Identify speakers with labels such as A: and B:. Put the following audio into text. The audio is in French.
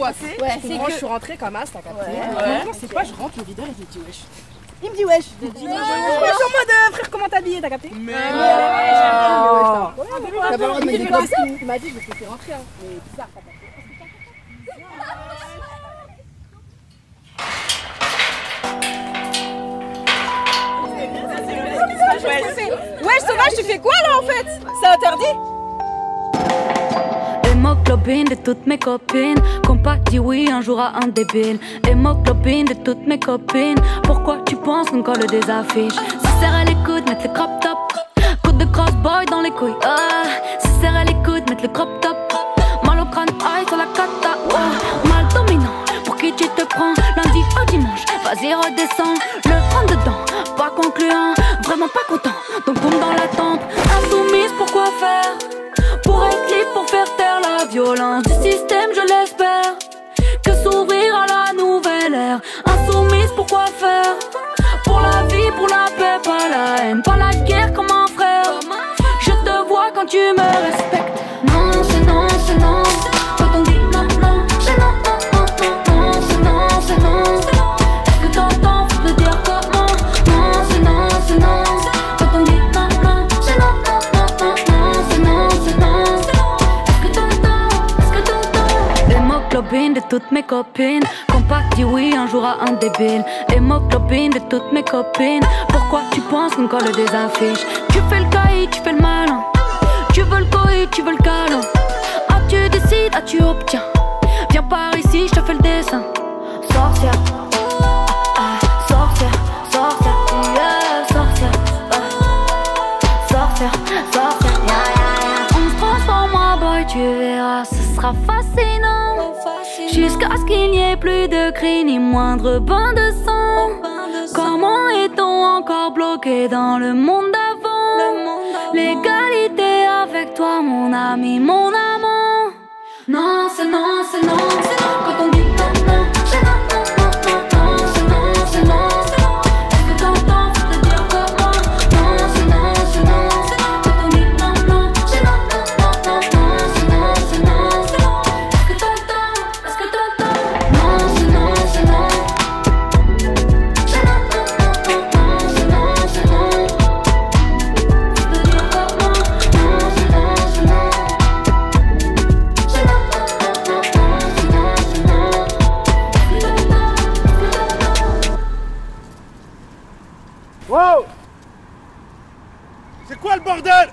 A: coincé.
B: Ouais,
A: C'est que je suis rentrée comme as, t'as capté. Maintenant, c'est quoi, je rentre le videur et il me dit wesh. Il me dit wesh. Je suis en mode frère, comment t'habiller, t'as capté? Mais
B: T'as pas le droit de mettre des costumes.
A: il m'a dit, je vais te laisser rentrer. Mais bizarre, t'as capté.
C: Ouais, sauvage, tu fais quoi là en fait? C'est interdit?
D: Hémoglobine de toutes mes copines qu'on pas dit oui un jour à un débile. Hémoglobine de toutes mes copines. Pourquoi tu penses qu'on colle des affiches? Si serre à l'écoute, mettre le crop top. Coup de crossboy dans les couilles. Si serre à l'écoute, mettre le crop top. Mal au crâne, aïe sur la cata. Mal dominant, pour qui tu te prends? Lundi au dimanche, vas-y redescends. Le prendre dedans, pas concluant. Vraiment pas content, donc boum dans la tente. Insoumise, pourquoi faire? Pour être libre, pour faire taire la violence du système, je l'espère. Que s'ouvrir à la nouvelle ère. Insoumise, pourquoi faire? Pour la vie, pour la paix, pas la haine, pas la guerre comme un frère. Je te vois quand tu me respectes. Non, c'est non, c'est non. Quand on dit non, non, c'est non, non, non, non, non, c'est non, c'est non. Est-ce que t'entends, faut te dire comment? Non, c'est non, c'est non. Quand on dit non, non, c'est non, non, non, non, non, c'est non, c'est non. Est-ce que t'entends, est-ce que t'entends? Hémoglobine de toutes mes copines qu'on pas dit oui un jour à un débile. Hémoglobine de toutes mes copines. Pourquoi tu penses qu'on colle des affiches? Tu fais le caïd, tu fais le malin. Tu veux le coïd, tu veux le câlin. Ah tu décides, ah tu obtiens. Viens par ici, je te fais le dessin. Sorcière, sorcière, sorcière, yeah, sorcière, sorcière, sorcière, yeah, yeah, yeah. On se transforme en boy, tu verras, ce sera fascinant. Jusqu'à ce qu'il n'y ait plus de cris ni moindre bain de sang. Comment est-on encore bloqué dans le monde d'avant? L'égalité avec toi, mon ami, mon amant. Non, c'est non, c'est non, c'est non. Quand on dit non, non, c'est non, non, non, non, non, c'est non, c'est non. Est-ce que t'entends, faut te dire comment? Non, c'est non, c'est non. Quand on dit non, non, c'est non, non, non, non, non, c'est non, c'est non. Est-ce que t'entends, est-ce que t'entends? Non, c'est non, c'est non. C'est non, non, non, non, non, c'est non, c'est non. Faut te dire comment? Non, c'est non, c'est non. C'est non, non, non, non, non, c'est non, c'est non. Est-ce que t'entends, est-ce que t'entends?
E: Wow! C'est quoi le bordel?